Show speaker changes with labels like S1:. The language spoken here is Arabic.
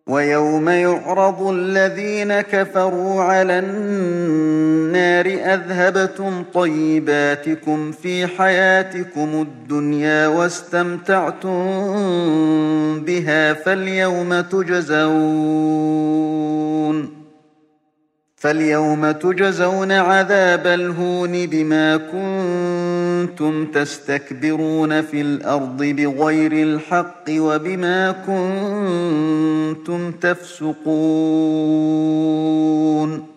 S1: ويوم يعرض الذين كفروا على النار أذهبتم طيباتكم في حياتكم الدنيا واستمتعتم بها فاليوم تجزون عذاب الهون بما كنتم تستكبرون في الأرض بغير الحق وبما كنتم تفسقون